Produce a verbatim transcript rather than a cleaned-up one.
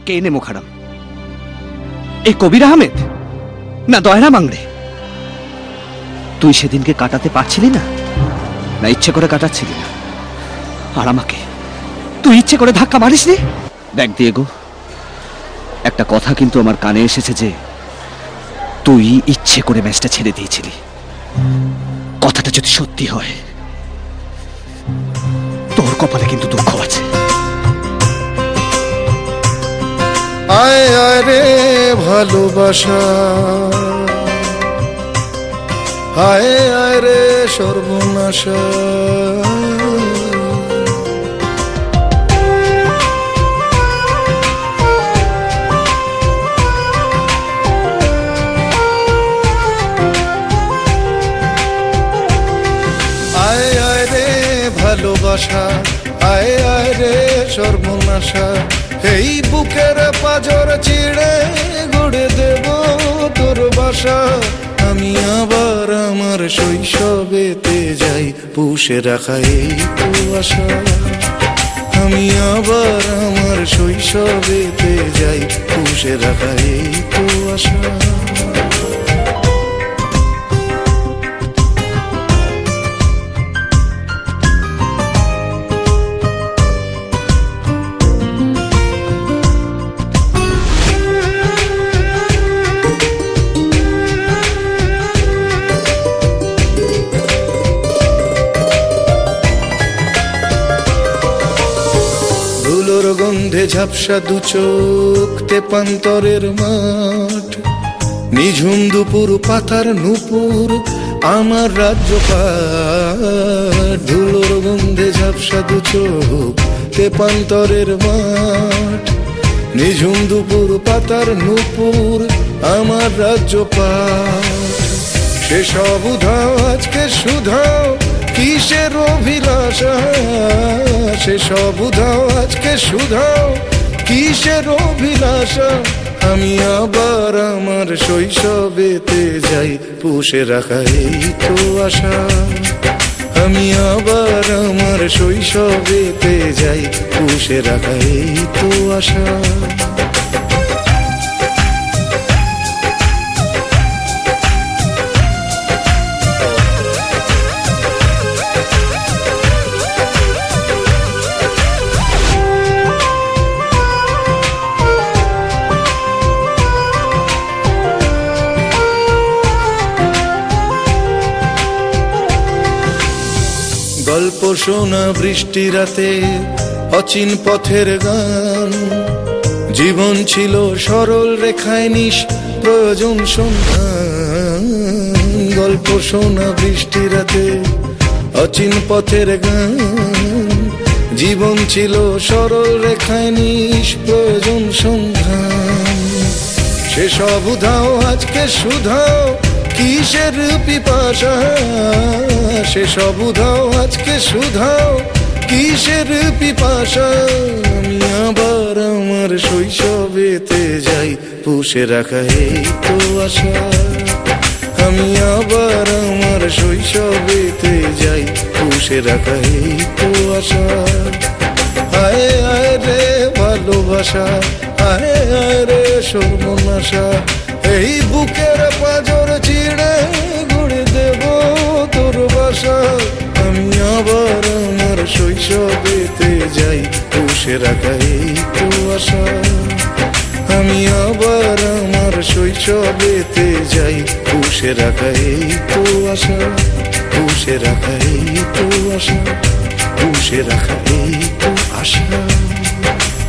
কে নে মুখারাম? এই কবির আহমেদ না দয়রা মাংড়ে? তুই সেদিনকে কাটাতে পারছিলি না, না ইচ্ছে করে কাটাচ্ছিলি না? আর আমাকে তুই ইচ্ছে করে ধাক্কা মারিসনি? দেখ দিয়েগো, একটা কথা কিন্তু আমার কানে এসেছে যে তুই ইচ্ছে করে ম্যাচটা ছেড়ে দিয়েছিলি। কথাটা যদি সত্যি হয়, তোর কপালে কিন্তু দুঃখ আছে। আয় আয় রে ভালোবাসা, আয় আয় রে সর্বনাশা, আয় আয় রে ভালোবাসা, আয় আয় রে সর্বনাশা, এই বুকের পাজর চিড়ে গড়ে দেব তোর বাসা। আমি আবার আমার শৈশবেতে যাই, পুষে রাখা এই তো আশা। আমি আবার আমার শৈশবেতে যাই, পুষে রাখা এই তো আশা। ধুলোর গন্ধে ঝাপসা দু চোখ, তেপান্তরের মাঠ, নিঝুম দুপুর পাতার নুপুর আমার রাজ্য পাঠ। ধুলোর গন্ধে ঝাপসা দু চোখ, তেপান্তরের মাঠ, নিঝুম দুপুর পাতার নুপুর আমার রাজ্য পাঠ। সেসব উধাও আজকে শুধাও কিসের অভিলাষা, সেসব উধাও আজকে শুধাও কিসের অভিলাষা। আমি আবার আমার শৈশবেতে যাই, পুষে রাখা এই তো আশা। আমি আবার আমার শৈশবেতে যাই, পুষে রাখা এই তো আশা। গল্প শোনা বৃষ্টি রাতে, অচিন পথের গান, জীবন ছিল সরল রেখায় নিশ প্রয়োজন সন্ধান। গল্প শোনা বৃষ্টি রাতে, অচিন পথের গান, জীবন ছিল সরল রেখায় নিশ প্রয়োজন সন্ধান। সেসব উধাও আজকে শুধাও কিসের পিপাসা, সেসব উধাও আজকে শুধাও কিসের পিপাসা। আমি আবার আমার শৈশবেতে যাই, পুষে রাখা এই তো আশা। আমি আবার আমার শৈশবেতে যাই, পুষে রাখা এই তো আশা। আয় আয় রে ভালোবাসা, আয় আয় রে সর্বনাশা, এই বুকের পাজর চিড়ে গড়ে দেব তোর বাসা। আমি আবার আমার শৈশবেতে যাই, পুষে রাখা এই তো আশা। আমি আবার আমার শৈশবেতে যাই, পুষে রাখা এই তো আশা। পুষে রাখা এই তো আশা, পুষে রাখা এই তো আশা।